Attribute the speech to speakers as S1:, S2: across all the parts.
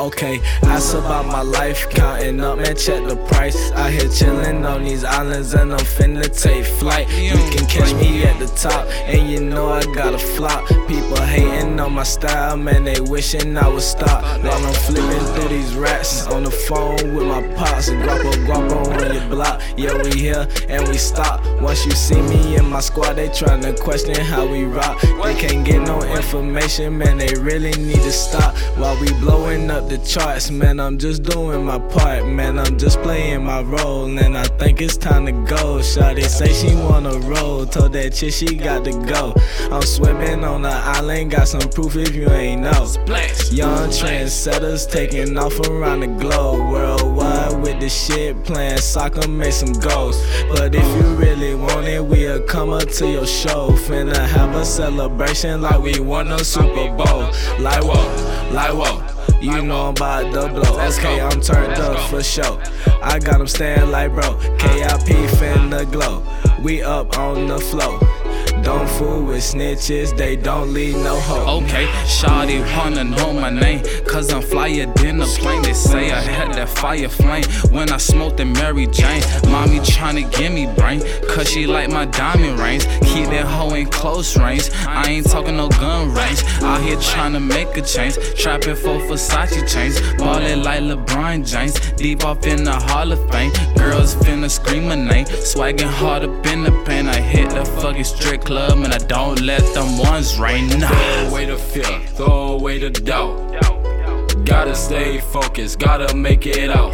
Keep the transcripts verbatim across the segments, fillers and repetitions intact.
S1: Okay, ask about my life, counting up, man, check the price. Out here chillin' on these islands and I'm finna take flight. You can catch me at the top, and you know I gotta flop. People hating on my style, man, they wishing I would stop. While I'm flipping through these rats on the phone with my pops. Guapo, guapo on your block, yeah, we here and we stop. Once you see me in my squad, they tryna question how we rock. They can't get no information, man, they really need to stop. While we blowing up the charts, man, I'm just doing my part, man, I'm just playing my role, and I think it's time to go. Shawty say she wanna roll, told that chick she got to go. I'm swimming on the island, got some proof if you ain't know. Young trendsetters taking off around the globe, worldwide with the shit, playing soccer, make some goals. But if you really want it, we'll come up to your show. Finna have a celebration like we won a Super Bowl. Like whoa, like whoa, you know I'm about to blow. Okay, I'm turned up for sure. I got them staying like bro. K I P finna glow. We up on the flow. Don't fool with snitches, they don't leave no hope.
S2: Okay, shawty wanna know my name, cause I'm flyer than a plane. They say I had that fire flame when I smoked that Mary Jane. Mommy tryna give me brain, cause she like my diamond rings. Keep that hoe in close range, I ain't talking no gun range. Out here tryna make a change, trapping for Versace chains. Ballin' like LeBron James, deep off in the Hall of Fame. Girls finna scream my name, swaggin' hard up in the pain. I hit the fucking strip club and I don't let them ones rain. Nah.
S3: Throw away the fear, throw away the doubt. Gotta stay focused, gotta make it out.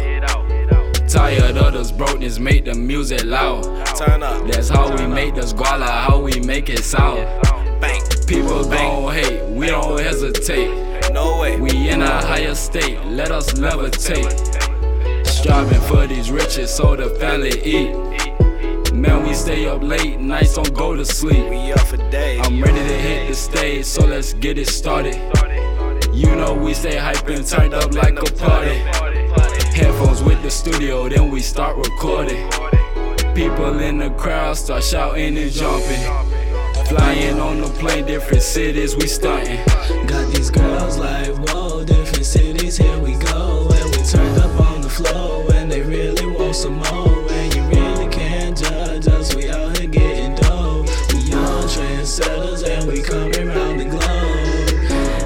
S3: Tired of this brokenness, make the music loud.
S1: Turn up.
S3: That's how we make this guala, how we make it sound.
S1: Bang.
S3: People gon' hate, we don't hesitate.
S1: No way.
S3: We in a higher state, let us levitate. Striving for these riches so the family eat. Man, we stay up late, nights don't go to sleep.
S1: We up for days.
S3: I'm ready to hit the stage, so let's get it started. You know we stay hype and turned up like a party. Headphones with the studio, then we start recording. People in the crowd start shouting and jumping. Flying on the plane, different cities, we stunting.
S1: Got these girls like, whoa, different cities, here we go. And we turned up on the floor, and they really want some more. And you really can't judge us, we out here getting dope. We young trendsetters, and we coming round the globe.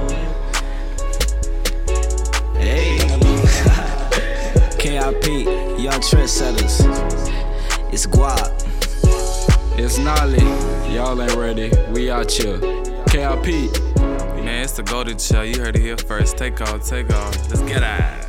S1: Hey, K I P, young trendsetters. It's Guap.
S3: It's Nolly, y'all ain't ready, we out here. K I P.
S2: Man, it's the golden child, you heard it here first. Take off, take off, let's get out.